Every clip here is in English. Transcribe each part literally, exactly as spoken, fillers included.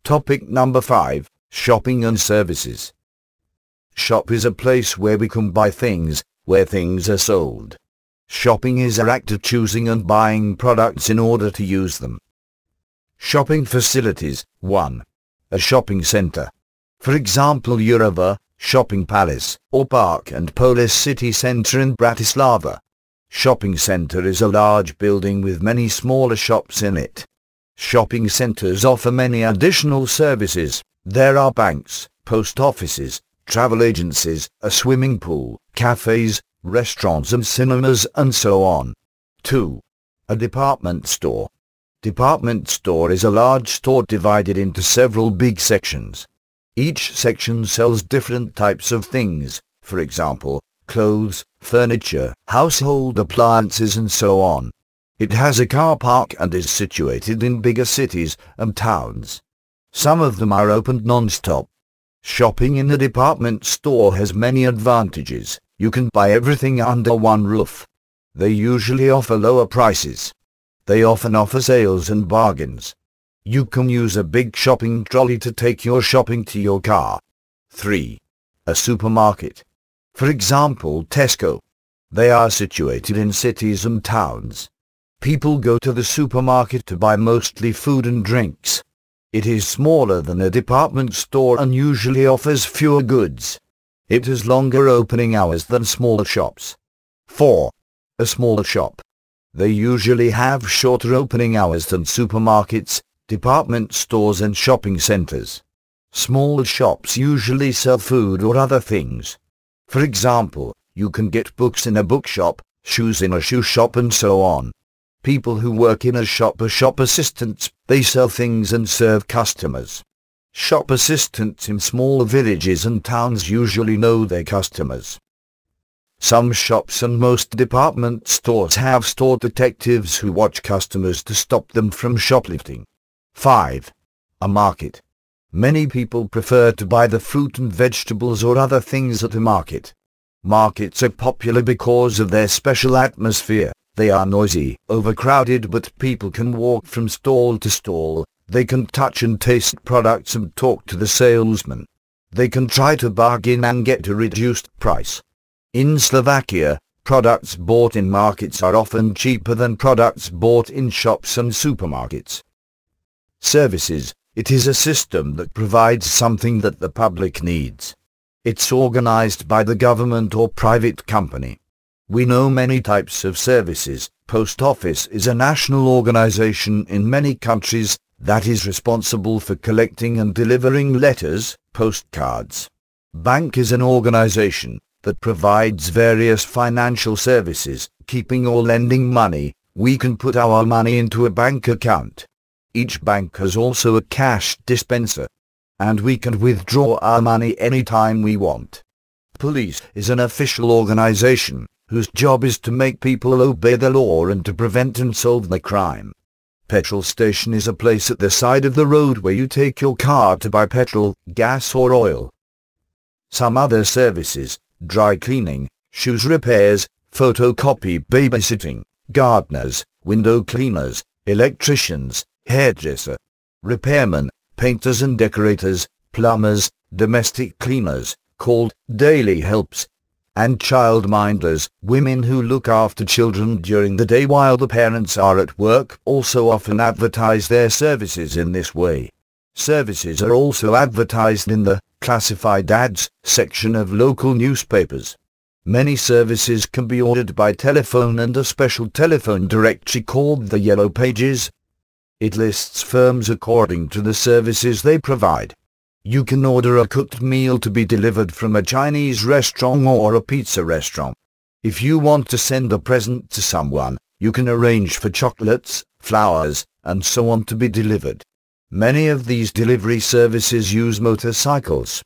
Topic number five. Shopping and services. Shop is a place where we can buy things, where things are sold. Shopping is our act of choosing and buying products in order to use them. Shopping facilities. one. A shopping center. For example, Eurova, Shopping Palace, or Park and Polis City Center in Bratislava. Shopping center is a large building with many smaller shops in it. Shopping centers offer many additional services. There are banks, post offices, travel agencies, a swimming pool, cafes, restaurants and cinemas and so on. two. A department store. Department store is a large store divided into several big sections. Each section sells different types of things, for example, clothes, furniture, household appliances and so on. It has a car park and is situated in bigger cities and towns. Some of them are open non-stop. Shopping in a department store has many advantages. You can buy everything under one roof. They usually offer lower prices. They often offer sales and bargains. You can use a big shopping trolley to take your shopping to your car. three. A supermarket. For example, Tesco. They are situated in cities and towns. People go to the supermarket to buy mostly food and drinks. It is smaller than a department store and usually offers fewer goods. It has longer opening hours than smaller shops. four. A small shop. They usually have shorter opening hours than supermarkets, department stores and shopping centers. Small shops usually sell food or other things. For example, you can get books in a bookshop, shoes in a shoe shop and so on. People who work in a shop are shop assistants. They sell things and serve customers. Shop assistants in small villages and towns usually know their customers. Some shops and most department stores have store detectives who watch customers to stop them from shoplifting. five. A market. Many people prefer to buy the fruit and vegetables or other things at a market. Markets are popular because of their special atmosphere. They are noisy, overcrowded, but people can walk from stall to stall. They can touch and taste products and talk to the salesman. They can try to bargain and get a reduced price. In Slovakia, products bought in markets are often cheaper than products bought in shops and supermarkets. Services. It is a system that provides something that the public needs. It's organized by the government or private company. We know many types of services. Post office is a national organization in many countries that is responsible for collecting and delivering letters, postcards. Bank is an organization that provides various financial services, keeping or lending money. We can put our money into a bank account. Each bank has also a cash dispenser, and we can withdraw our money anytime we want. Police is an official organization whose job is to make people obey the law and to prevent and solve the crime. Petrol station is a place at the side of the road where you take your car to buy petrol, gas or oil. Some other services: dry cleaning, shoes repairs, photocopy, babysitting, gardeners, window cleaners, electricians, hairdresser, repairmen, painters and decorators, plumbers, domestic cleaners, called daily helps, and childminders, women who look after children during the day while the parents are at work, also often advertise their services in this way. Services are also advertised in the classified ads section of local newspapers. Many services can be ordered by telephone and a special telephone directory called the Yellow Pages. It lists firms according to the services they provide. You can order a cooked meal to be delivered from a Chinese restaurant or a pizza restaurant. If you want to send a present to someone, you can arrange for chocolates, flowers, and so on to be delivered. Many of these delivery services use motorcycles.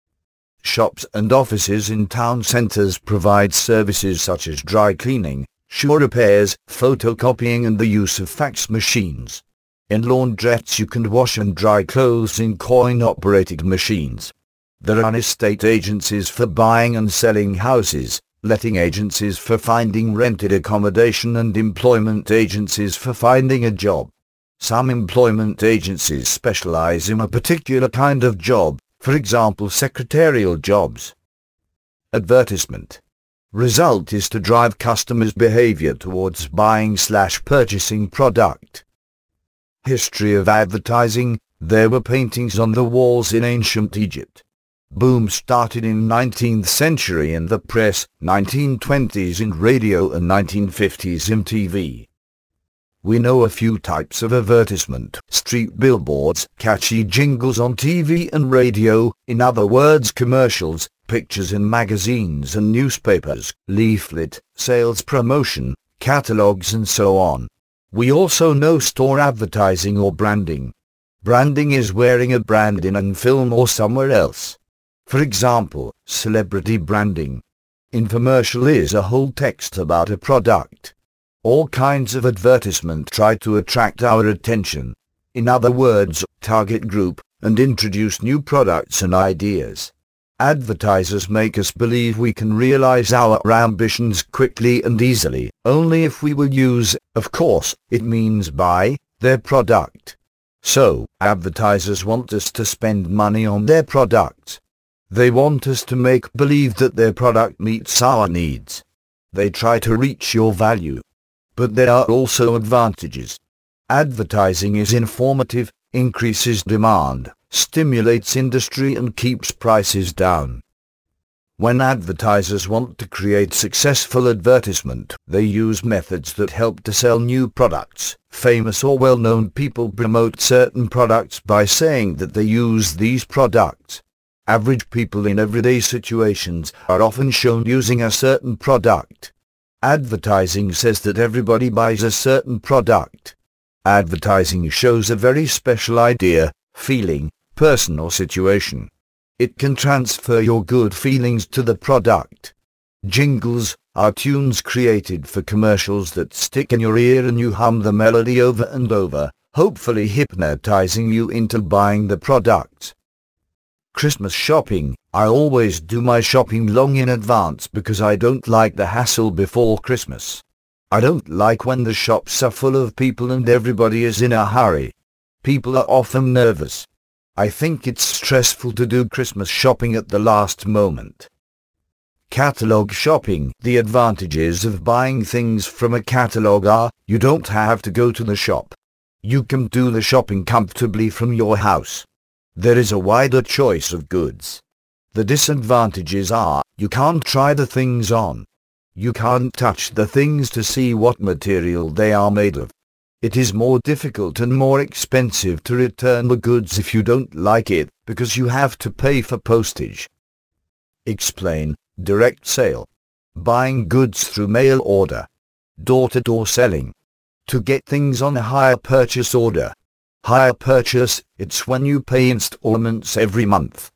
Shops and offices in town centers provide services such as dry cleaning, shoe repairs, photocopying and the use of fax machines. In laundrettes you can wash and dry clothes in coin-operated machines. There are estate agencies for buying and selling houses, letting agencies for finding rented accommodation and employment agencies for finding a job. Some employment agencies specialize in a particular kind of job, for example secretarial jobs. Advertisement. Result is to drive customers' behavior towards buying slash purchasing product. History of advertising. There were paintings on the walls in ancient Egypt. Boom started in nineteenth century in the press, nineteen twenties in radio and nineteen fifties in T V. We know a few types of advertisement: street billboards, catchy jingles on T V and radio, in other words commercials, pictures in magazines and newspapers, leaflet, sales promotion, catalogs and so on. We also know store advertising or branding. Branding is wearing a brand in a film or somewhere else. For example, celebrity branding. Infomercial is a whole text about a product. All kinds of advertisement try to attract our attention. In other words, target group, and introduce new products and ideas. Advertisers make us believe we can realize our ambitions quickly and easily, only if we will use, of course, it means buy, their product. So, advertisers want us to spend money on their products. They want us to make believe that their product meets our needs. They try to reach your value. But there are also advantages. Advertising is informative, increases demand, stimulates industry and keeps prices down. When advertisers want to create successful advertisement, they use methods that help to sell new products. Famous or well-known people promote certain products by saying that they use these products. Average people in everyday situations are often shown using a certain product. Advertising says that everybody buys a certain product. Advertising shows a very special idea, feeling, person or situation. It can transfer your good feelings to the product. Jingles are tunes created for commercials that stick in your ear and you hum the melody over and over, hopefully hypnotizing you into buying the product. Christmas shopping. I always do my shopping long in advance because I don't like the hassle before Christmas. I don't like when the shops are full of people and everybody is in a hurry. People are often nervous. I think it's stressful to do Christmas shopping at the last moment. Catalog shopping. The advantages of buying things from a catalog are, you don't have to go to the shop. You can do the shopping comfortably from your house. There is a wider choice of goods. The disadvantages are, you can't try the things on. You can't touch the things to see what material they are made of. It is more difficult and more expensive to return the goods if you don't like it, because you have to pay for postage. Explain. Direct sale. Buying goods through mail order. Door-to-door selling. To get things on a hire purchase order. Hire purchase, it's when you pay installments every month.